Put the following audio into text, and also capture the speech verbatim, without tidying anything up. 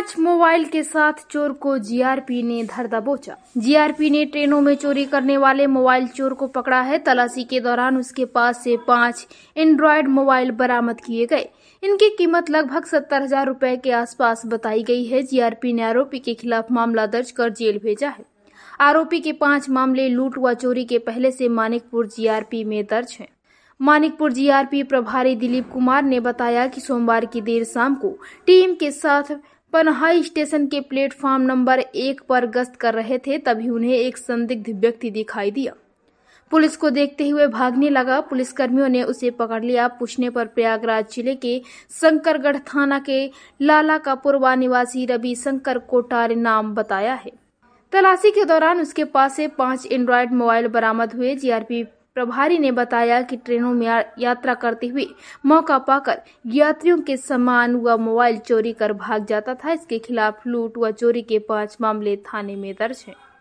पांच मोबाइल के साथ चोर को जीआरपी ने धर दबोचा। जीआरपी ने ट्रेनों में चोरी करने वाले मोबाइल चोर को पकड़ा है। तलाशी के दौरान उसके पास से पांच एंड्रॉयड मोबाइल बरामद किए गए। इनकी कीमत लगभग सत्तर हजार रूपए के आसपास बताई गई है। जीआरपी ने आरोपी के खिलाफ मामला दर्ज कर जेल भेजा है। आरोपी के पांच मामले लूट व चोरी के पहले से मानिकपुर जीआरपी में दर्ज हैं। मानिकपुर जीआरपी प्रभारी दिलीप कुमार ने बताया कि सोमवार की देर शाम को टीम के साथ पनहाई स्टेशन के प्लेटफॉर्म नंबर एक पर गश्त कर रहे थे, तभी उन्हें एक संदिग्ध व्यक्ति दिखाई दिया। पुलिस को देखते हुए भागने लगा। पुलिसकर्मियों ने उसे पकड़ लिया। पूछने पर प्रयागराज जिले के शंकरगढ़ थाना के लाला का पूर्वा निवासी रवि शंकर कोटार नाम बताया है। तलाशी के दौरान उसके पास से पांच एंड्रॉयड मोबाइल बरामद हुए। जीआरपी प्रभारी ने बताया कि ट्रेनों में यात्रा करते हुए मौका पाकर यात्रियों के सामान व मोबाइल चोरी कर भाग जाता था। इसके खिलाफ लूट व चोरी के पांच मामले थाने में दर्ज हैं।